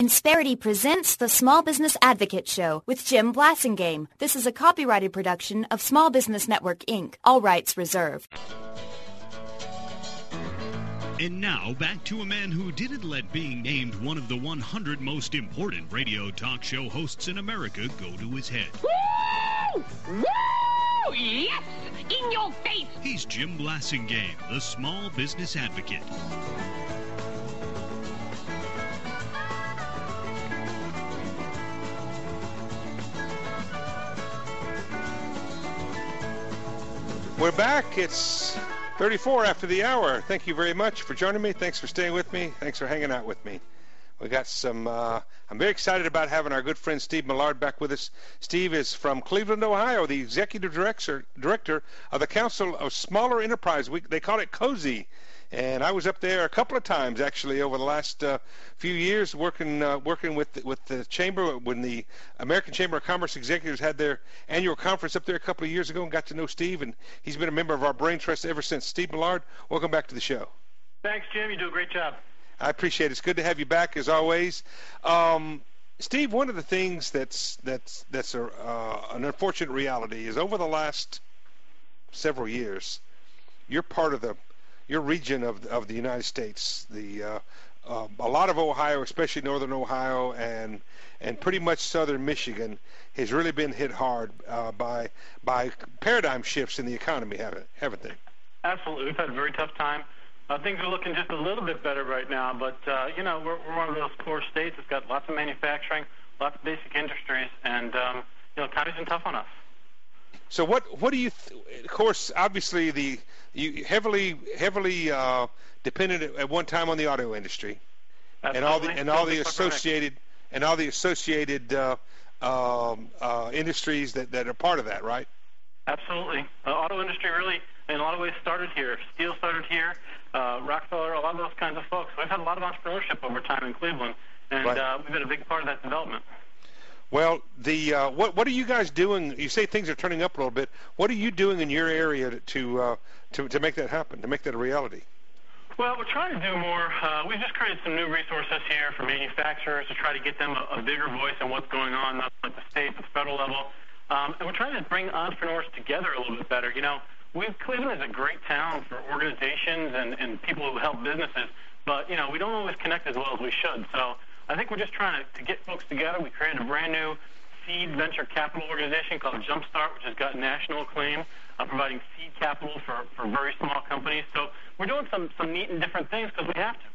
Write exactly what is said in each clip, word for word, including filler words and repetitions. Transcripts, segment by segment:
Insperity presents the Small Business Advocate Show with Jim Blasingame. This is a copyrighted production of Small Business Network, Incorporated. All rights reserved. And now, back to a man who didn't let being named one of the one hundred most important radio talk show hosts in America go to his head. Woo! Woo! Yes! In your face! He's Jim Blasingame, the Small Business Advocate. We're back. It's thirty-four after the hour. Thank you very much for joining me. Thanks for staying with me. Thanks for hanging out with me. We got some, uh, I'm very excited about having our good friend Steve Millard back with us. Steve is from Cleveland, Ohio, the executive director, director of the Council of Smaller Enterprise. We, they call it COSE. And I was up there a couple of times, actually, over the last uh, few years, working uh, working with with the chamber when the American Chamber of Commerce executives had their annual conference up there a couple of years ago, and got to know Steve. And he's been a member of our Brain Trust ever since. Steve Millard, welcome back to the show. Thanks, Jim. You do a great job. I appreciate it. It's good to have you back, as always. Um, Steve, one of the things that's that's that's a, uh, an unfortunate reality is over the last several years, you're part of the your region of of the United States, the uh, uh, a lot of Ohio, especially northern Ohio, and and pretty much southern Michigan, has really been hit hard uh, by by paradigm shifts in the economy, haven't haven't they? Absolutely, we've had a very tough time. Uh, things are looking just a little bit better right now, but uh, you know we're, we're one of those core states that's got lots of manufacturing, lots of basic industries, and um, you know, economy's been tough on us. So what what do you? Th- of course, obviously the you heavily heavily uh, dependent at one time on the auto industry, Absolutely. and all the and all the associated and all the associated uh, um, uh, industries that, that are part of that, right? Absolutely, the auto industry really, in a lot of ways, started here. Steel started here. Uh, Rockefeller, a lot of those kinds of folks. We've had a lot of entrepreneurship over time in Cleveland, and right. uh, we've been a big part of that development. Well, the uh, what what are you guys doing? You say things are turning up a little bit. What are you doing in your area to to uh, to, to make that happen, to make that a reality? Well, we're trying to do more. Uh, we've just created some new resources here for manufacturers to try to get them a, a bigger voice in what's going on, not at the state, but the federal level. Um, and we're trying to bring entrepreneurs together a little bit better. You know, we Cleveland is a great town for organizations and, and people who help businesses, but, you know, we don't always connect as well as we should. So I think we're just trying to, to get folks together. We created a brand new seed venture capital organization called Jumpstart, which has got national acclaim, uh, providing seed capital for, for very small companies. So we're doing some, some neat and different things because we have to.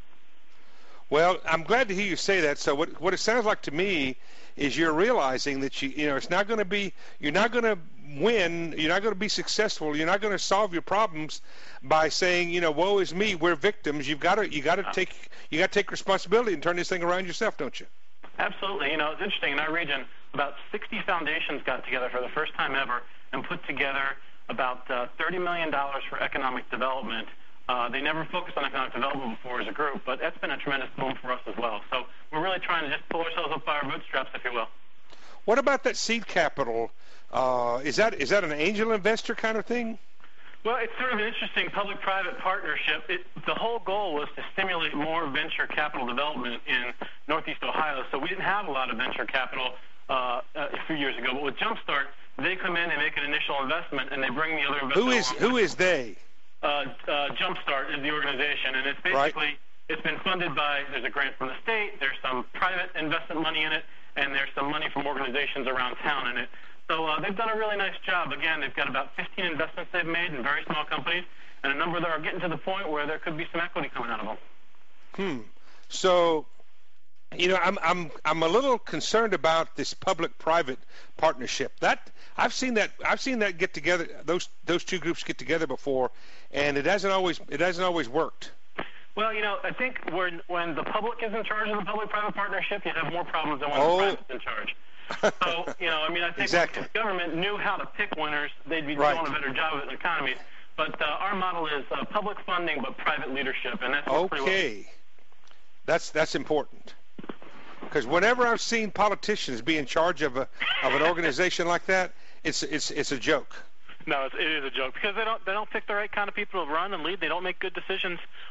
Well, I'm glad to hear you say that. So what what it sounds like to me is you're realizing that you you know it's not going to be you're not going to win, you're not going to be successful, you're not going to solve your problems by saying, you know, woe is me, we're victims. You've got to you got to take you got to take responsibility and turn this thing around yourself, don't you? Absolutely. You know, it's interesting. In our region, about sixty foundations got together for the first time ever and put together about uh, thirty million dollars for economic development. Uh, they never focused on economic development before as a group, but that's been a tremendous boom for us as well. So we're really trying to just pull ourselves up by our bootstraps, if you will. What about that seed capital? Uh, is that is that an angel investor kind of thing? Well, it's sort of an interesting public-private partnership. It, the whole goal was to stimulate more venture capital development in Northeast Ohio. So we didn't have a lot of venture capital uh, a few years ago. But with Jumpstart, they come in, they make an initial investment, and they bring the other investment. Who is who is they? Uh, uh, Jumpstart is the organization, and it's basically right. It's been funded by. There's a grant from the state. There's some private investment money in it, and there's some money from organizations around town in it. So uh, they've done a really nice job. Again, they've got about fifteen investments they've made in very small companies, and a number that are getting to the point where there could be some equity coming out of them. Hmm. So, you know, I'm I'm I'm a little concerned about this public-private partnership. That I've seen that I've seen that get together. Those those two groups get together before, and it hasn't always it hasn't always worked. Well, you know, I think when when the public is in charge of the public-private partnership, you have more problems than when oh. the private's in charge. So, you know, I mean, I think exactly. if the government knew how to pick winners, they'd be right. doing a better job of the economy. But uh, our model is uh, public funding but private leadership, and that's okay. pretty well. That's that's important. Because whenever I've seen politicians be in charge of a of an organization like that, it's it's it's a joke. No, it's, it is a joke because they don't they don't pick the right kind of people to run and lead. They don't make good decisions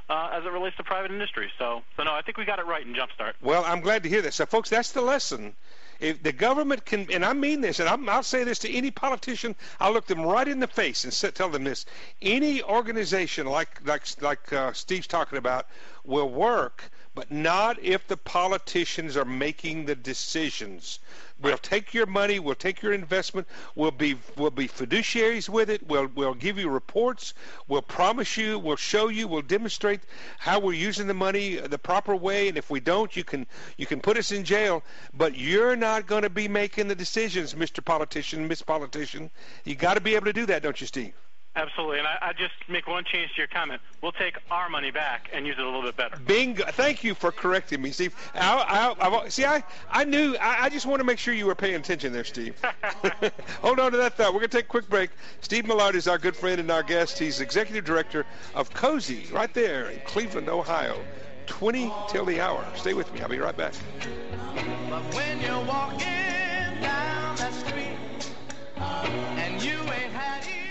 uh, as it relates to private industry. So, so no, I think we got it right in Jumpstart. Well, I'm glad to hear that. So, folks, that's the lesson. If the government can, and I mean this, and I'm, I'll say this to any politician, I'll look them right in the face and sit, tell them this: any organization like like like uh, Steve's talking about will work, but not if the politicians are making the decisions. We'll take your money, we'll take your investment, we'll be we'll be fiduciaries with it, we'll we'll give you reports, we'll promise you, we'll show you, we'll demonstrate how we're using the money the proper way, and if we don't, you can you can put us in jail, but you're not going to be making the decisions, Mister Politician, Miss Politician. You got to be able to do that, don't you, Steve? Absolutely, and I, I just make one change to your comment. We'll take our money back and use it a little bit better. Bingo! Thank you for correcting me, Steve. I, I, I, see, I, I knew. I, I just want to make sure you were paying attention there, Steve. Hold on to that thought. We're going to take a quick break. Steve Millard is our good friend and our guest. He's executive director of Cozy, right there in Cleveland, Ohio. twenty till the hour. Stay with me. I'll be right back. But when you're walking down that street and you ain't had it.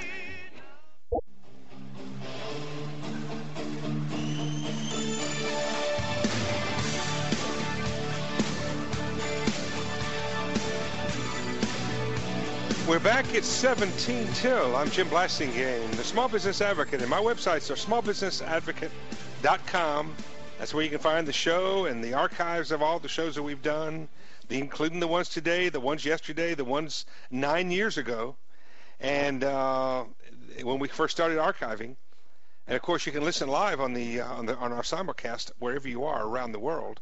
We're back at seventeen till. I'm Jim Blasingame, the Small Business Advocate, and my websites are small business advocate dot com. That's where you can find the show and the archives of all the shows that we've done, the, including the ones today, the ones yesterday, the ones nine years ago, and uh, when we first started archiving. And of course, you can listen live on the uh, on the on our simulcast wherever you are around the world.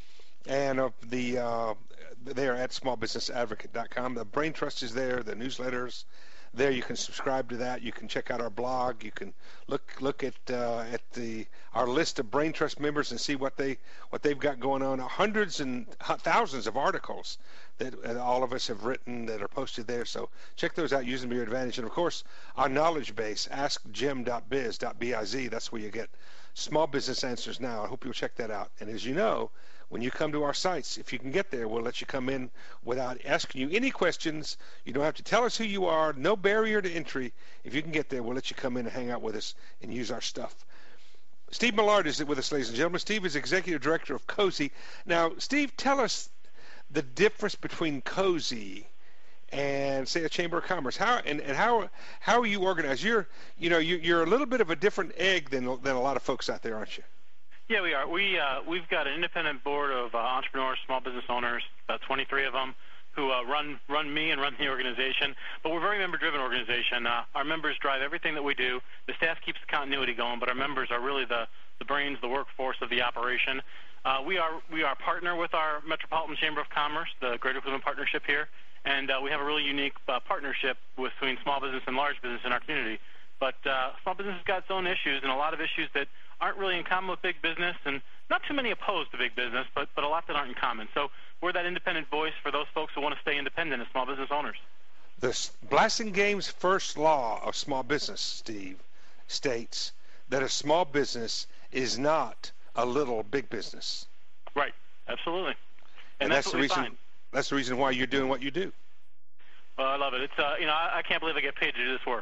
And uh, the uh, there at small business advocate dot com. The Brain Trust is there, the newsletters. There you can subscribe to that. You can check out our blog. You can look look at uh, at the our list of Brain Trust members and see what they what they've got going on. Hundreds and thousands of articles that uh, all of us have written that are posted there. So check those out. Use them to your advantage. And of course, our knowledge base, ask jim dot biz dot biz. That's where you get small business answers now. I hope you'll check that out. And as you know, when you come to our sites, if you can get there, we'll let you come in without asking you any questions. You don't have to tell us who you are. No barrier to entry. If you can get there, we'll let you come in and hang out with us and use our stuff. Steve Millard is with us, ladies and gentlemen. Steve is Executive Director of Cozy. Now, Steve, tell us the difference between Cozy and, say, a Chamber of Commerce. How and, and how how are you organized? You're you know you're, you're a little bit of a different egg than than a lot of folks out there, aren't you? Yeah, we are. We, uh, we've got an independent board of uh, entrepreneurs, small business owners, about twenty-three of them, who uh, run run me and run the organization. But we're a very member-driven organization. Uh, our members drive everything that we do. The staff keeps the continuity going, but our members are really the, the brains, the workforce of the operation. Uh, we are we are a partner with our Metropolitan Chamber of Commerce, the Greater Cleveland Partnership here, and uh, we have a really unique uh, partnership with, between small business and large business in our community. But uh, small business has got its own issues, and a lot of issues that aren't really in common with big business, and not too many opposed to big business, but, but a lot that aren't in common. So we're that independent voice for those folks who want to stay independent as small business owners. The Blasingame's first law of small business, Steve, states that a small business is not a little big business. Right, absolutely. And, and that's, that's the reason. Find. That's the reason why you're doing what you do. Well, I love it. It's uh, you know, I, I can't believe I get paid to do this work.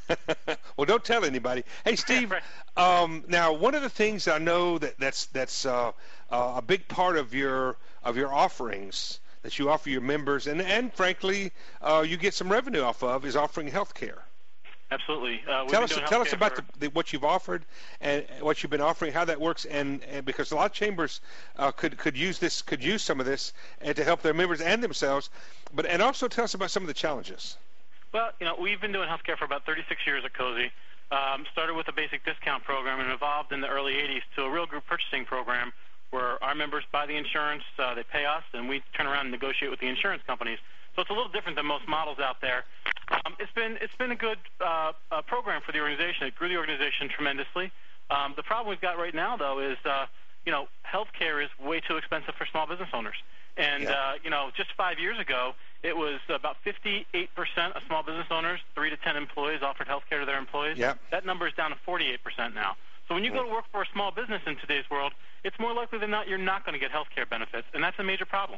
Well, don't tell anybody. Hey, Steve. Right. um, now, one of the things I know that that's that's uh, uh, a big part of your of your offerings that you offer your members, and and frankly, uh, you get some revenue off of, is offering health care. Absolutely. Uh, tell us tell us about for... the, the, what you've offered and what you've been offering, how that works, and, and because a lot of chambers uh, could could use this, could use some of this, and to help their members and themselves. But and also tell us about some of the challenges. Well, you know, we've been doing healthcare for about thirty-six years at Cozy. Um, started with a basic discount program and evolved in the early eighties to a real group purchasing program where our members buy the insurance, uh, they pay us, and we turn around and negotiate with the insurance companies. So it's a little different than most models out there. Um, it's been it's been a good uh, uh, program for the organization. It grew the organization tremendously. Um, the problem we've got right now, though, is uh, you know, healthcare is way too expensive for small business owners. And yeah. uh, you know, just five years ago, it was about fifty-eight percent of small business owners, three to ten employees, offered health care to their employees. Yep. That number is down to forty-eight percent now. So when you go to work for a small business in today's world, it's more likely than not you're not going to get health care benefits, and that's a major problem.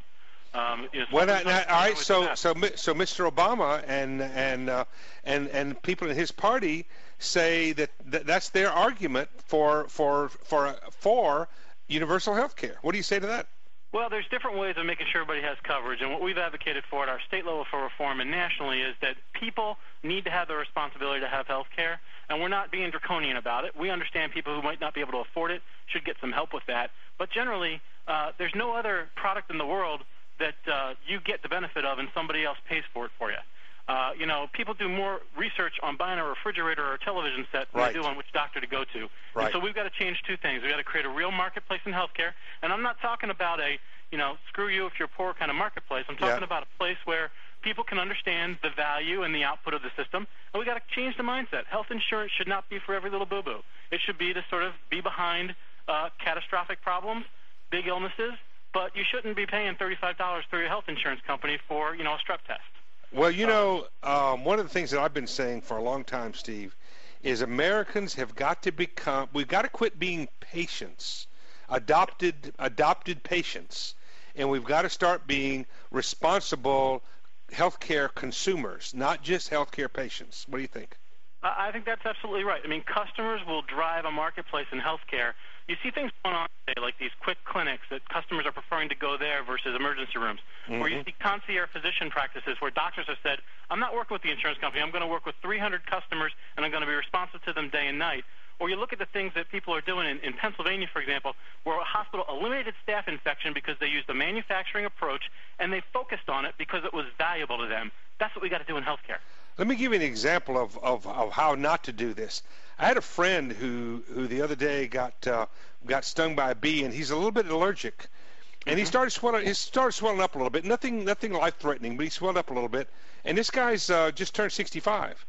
Um, you know, well, now, small now, business all right. owners So, do that. so, Mi- so, Mister Obama and and uh, and and people in his party say that th- that's their argument for for for for universal health care. What do you say to that? Well, there's different ways of making sure everybody has coverage, and what we've advocated for at our state level for reform and nationally is that people need to have the responsibility to have health care, and we're not being draconian about it. We understand people who might not be able to afford it should get some help with that, but generally, uh, there's no other product in the world that uh, you get the benefit of and somebody else pays for it for you. Uh, you know, people do more research on buying a refrigerator or a television set than Right. they do on which doctor to go to. Right. And so we've got to change two things. We've got to create a real marketplace in healthcare. And I'm not talking about a, you know, screw you if you're poor kind of marketplace. I'm talking Yeah. about a place where people can understand the value and the output of the system. And we've got to change the mindset. Health insurance should not be for every little boo-boo. It should be to sort of be behind uh, catastrophic problems, big illnesses, but you shouldn't be paying thirty-five dollars through your health insurance company for, you know, a strep test. Well, you know, um, one of the things that I've been saying for a long time, Steve, is Americans have got to become, we've got to quit being patients, adopted, adopted patients, and we've got to start being responsible healthcare consumers, not just healthcare patients. What do you think? I I think that's absolutely right. I mean, customers will drive a marketplace in healthcare. You see things going on today, like these quick clinics that customers are preferring to go there versus emergency rooms. Mm-hmm. Or you see concierge physician practices where doctors have said, I'm not working with the insurance company. I'm going to work with three hundred customers, and I'm going to be responsive to them day and night. Or you look at the things that people are doing in, in Pennsylvania, for example, where a hospital eliminated staph infection because they used a manufacturing approach, and they focused on it because it was valuable to them. That's what we got to do in healthcare. Let me give you an example of, of, of how not to do this. I had a friend who, who the other day got uh, got stung by a bee, and he's a little bit allergic, and he started swelling. He started swelling up a little bit. Nothing nothing life threatening, but he swelled up a little bit. And this guy's uh, just turned sixty-five,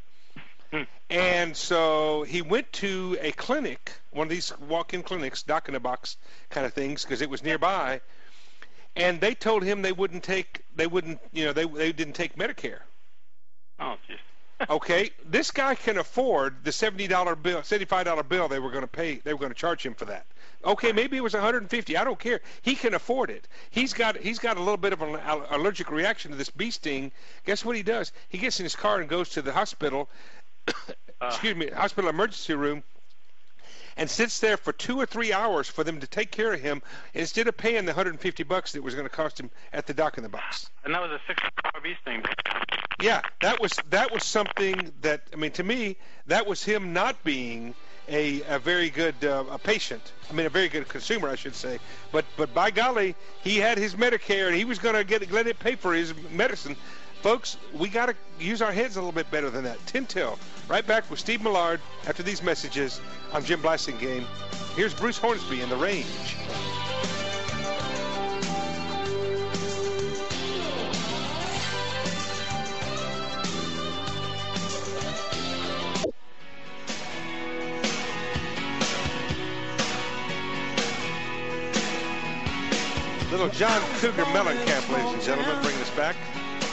and so he went to a clinic, one of these walk-in clinics, doc in a box kind of things, because it was nearby, and they told him they wouldn't take they wouldn't you know they they didn't take Medicare. Oh, jeez. Okay, this guy can afford the seventy dollar bill, seventy-five dollar bill they were going to pay. They were going to charge him for that. Okay, maybe it was one hundred fifty. I don't care. He can afford it. He's got he's got a little bit of an allergic reaction to this bee sting. Guess what he does? He gets in his car and goes to the hospital. excuse me, hospital emergency room, and sits there for two or three hours for them to take care of him instead of paying the one hundred fifty bucks that was going to cost him at the doc in the box. And that was a six hundred dollar bee sting. Yeah, that was that was something that, I mean, to me, that was him not being a, a very good uh, a patient. I mean, a very good consumer, I should say. But but by golly, he had his Medicare, and he was going to get let it pay for his medicine. Folks, we got to use our heads a little bit better than that. ten till. Right back with Steve Millard after these messages. I'm Jim Blasingame. Here's Bruce Hornsby in The Range. Little John Cougar Mellencamp, ladies and gentlemen, bringing us back.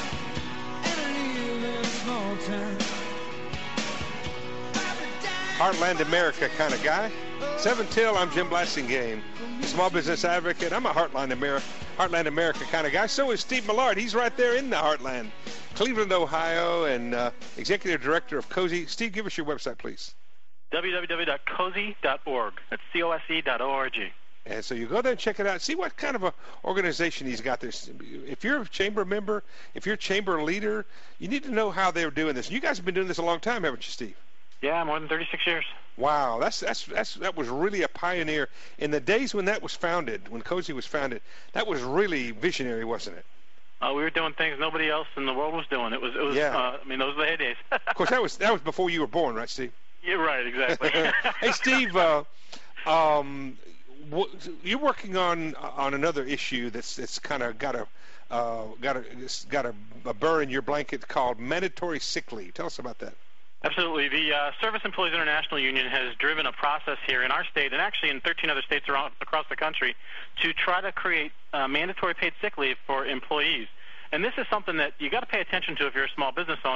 Heartland America kind of guy. seven till, I'm Jim Blasingame, small business advocate. I'm a Heartland America, Heartland America kind of guy. So is Steve Millard. He's right there in the Heartland, Cleveland, Ohio, and uh, executive director of Cozy. Steve, give us your website, please. w w w dot cozy dot org. That's C O S E dot O R G. And so you go there and check it out. See what kind of a organization he's got there. If you're a chamber member, if you're a chamber leader, you need to know how they're doing this. You guys have been doing this a long time, haven't you, Steve? Yeah, more than thirty-six years. Wow, that's that's that's that was really a pioneer in the days when that was founded, when Cozy was founded. That was really visionary, wasn't it? Uh, we were doing things nobody else in the world was doing. It was, it was. Yeah. Uh, I mean, those were the heydays. Of course, that was that was before you were born, right, Steve? Yeah, right, exactly. Hey, Steve, uh, um, w- you're working on on another issue that's that's kind of got a uh, got a got a, a burr in your blanket called mandatory sick leave. Tell us about that. Absolutely. The uh, Service Employees International Union has driven a process here in our state and actually in thirteen other states around across the country to try to create uh, mandatory paid sick leave for employees. And this is something that you got to pay attention to if you're a small business owner.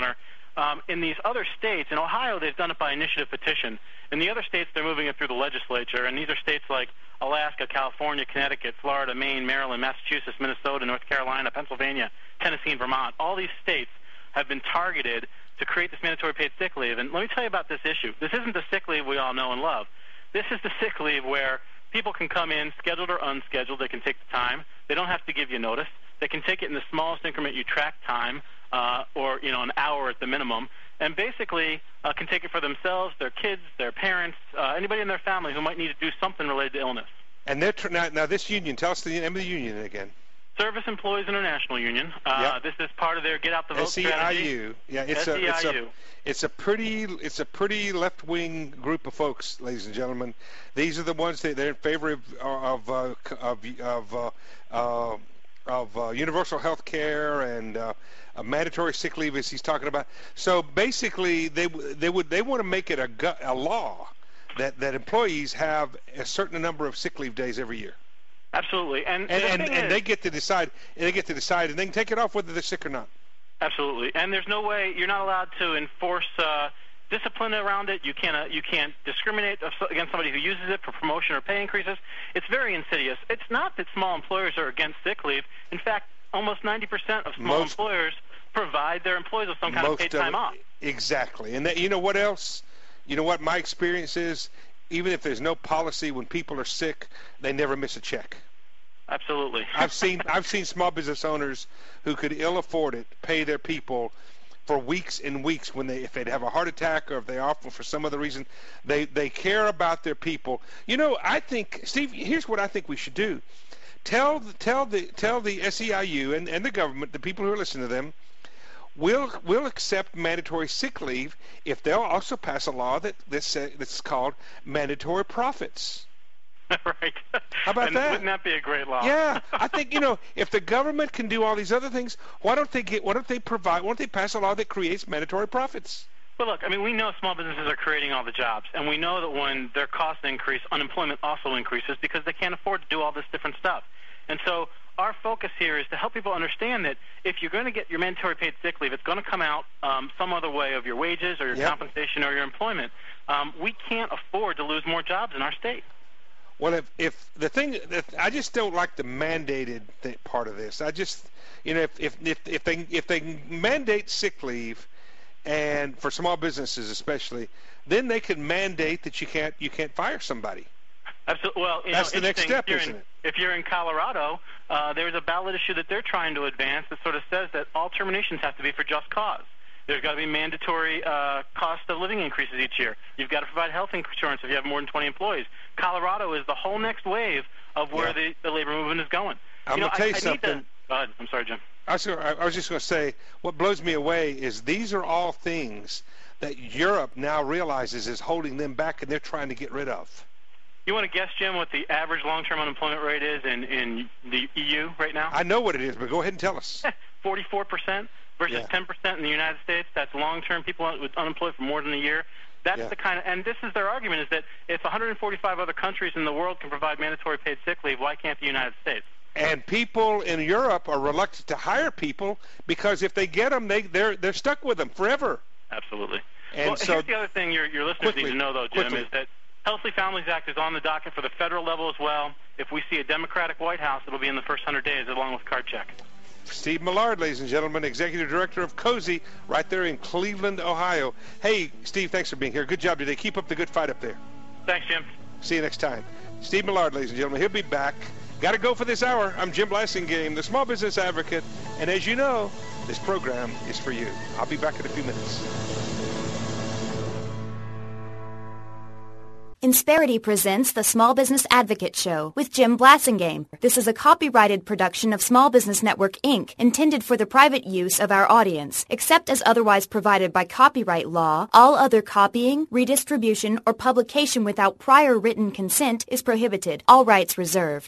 Um, in these other states, in Ohio, they've done it by initiative petition. In the other states, they're moving it through the legislature, and these are states like Alaska, California, Connecticut, Florida, Maine, Maryland, Massachusetts, Minnesota, North Carolina, Pennsylvania, Tennessee, and Vermont. All these states have been targeted to create this mandatory paid sick leave. And let me tell you about this issue. This isn't the sick leave we all know and love. This is the sick leave where people can come in, scheduled or unscheduled. They can take the time. They don't have to give you notice. They can take it in the smallest increment you track time, uh, or, you know, an hour at the minimum, and basically uh, can take it for themselves, their kids, their parents, uh, anybody in their family who might need to do something related to illness. And they're tr- now, now this union, tell us the name of the union again. Service Employees International Union. Uh, yep. This is part of their Get Out the Vote S E I U. Strategy. Yeah, it's a, it's a it's a pretty it's a pretty left-wing group of folks, ladies and gentlemen. These are the ones that they're in favor of of uh, of of, uh, uh, of uh, universal health care and uh, a mandatory sick leave, as he's talking about. So basically, they they would they want to make it a a law that that employees have a certain number of sick leave days every year. Absolutely, and and, the and, and is, they get to decide. They get to decide, and they can take it off whether they're sick or not. Absolutely, and there's no way you're not allowed to enforce uh, discipline around it. You can't uh, you can't discriminate against somebody who uses it for promotion or pay increases. It's very insidious. It's not that small employers are against sick leave. In fact, almost ninety percent of small most, employers provide their employees with some kind of paid time off. Exactly, and that, you know what else? You know what my experience is. Even if there's no policy, when people are sick, they never miss a check. Absolutely. I've seen I've seen small business owners who could ill afford it pay their people for weeks and weeks when they if they'd have a heart attack or if they're off for some other reason. They they care about their people. You know, I think, Steve, here's what I think we should do. Tell tell the tell the S E I U and, and the government, the people who are listening to them, We'll we'll accept mandatory sick leave if they'll also pass a law that this uh, that's called mandatory profits. Right. How about and that? Wouldn't that be a great law? Yeah, I think, you know, if the government can do all these other things, why don't they get? Why don't they provide? Why don't they pass a law that creates mandatory profits? Well, look, I mean, we know small businesses are creating all the jobs, and we know that when their costs increase, unemployment also increases because they can't afford to do all this different stuff. And so our focus here is to help people understand that if you're going to get your mandatory paid sick leave, it's going to come out um, some other way of your wages or your yep. compensation or your employment. Um, we can't afford to lose more jobs in our state. Well, if, if the thing, if, I just don't like the mandated th- part of this. I just, you know, if, if if if they if they mandate sick leave, and for small businesses especially, then they can mandate that you can't you can't fire somebody. Absolutely. Well, you that's know, the next step, if isn't in, it? If you're in Colorado, uh, there's a ballot issue that they're trying to advance that sort of says that all terminations have to be for just cause. There's got to be mandatory uh, cost of living increases each year. You've got to provide health insurance if you have more than twenty employees. Colorado is the whole next wave of where yeah. the, the labor movement is going. I'm you know, going to tell you I, something. I need to, go ahead. I'm sorry, Jim. I was, I was just going to say, what blows me away is these are all things that Europe now realizes is holding them back, and they're trying to get rid of. You want to guess, Jim, what the average long-term unemployment rate is in, in the E U right now? I know what it is, but go ahead and tell us. forty-four percent versus yeah. ten percent in the United States. That's long-term people with unemployed for more than a year. That's yeah. the kind of, and this is their argument, is that if one hundred forty-five other countries in the world can provide mandatory paid sick leave, why can't the United States? And people in Europe are reluctant to hire people because if they get them, they, they're they're stuck with them forever. Absolutely. And well, so, here's the other thing your, your listeners quickly, need to know, though, Jim, quickly. is that Healthy Families Act is on the docket for the federal level as well. If we see a Democratic White House, it'll be in the first one hundred days, along with card check. Steve Millard, ladies and gentlemen, Executive Director of Cozy, right there in Cleveland, Ohio. Hey, Steve, thanks for being here. Good job today. Keep up the good fight up there. Thanks, Jim. See you next time. Steve Millard, ladies and gentlemen. He'll be back. Got to go for this hour. I'm Jim Blasingame, the Small Business Advocate. And as you know, this program is for you. I'll be back in a few minutes. Insperity presents the Small Business Advocate Show with Jim Blasingame. This is a copyrighted production of Small Business Network, Incorporated, intended for the private use of our audience. Except as otherwise provided by copyright law, all other copying, redistribution, or publication without prior written consent is prohibited. All rights reserved.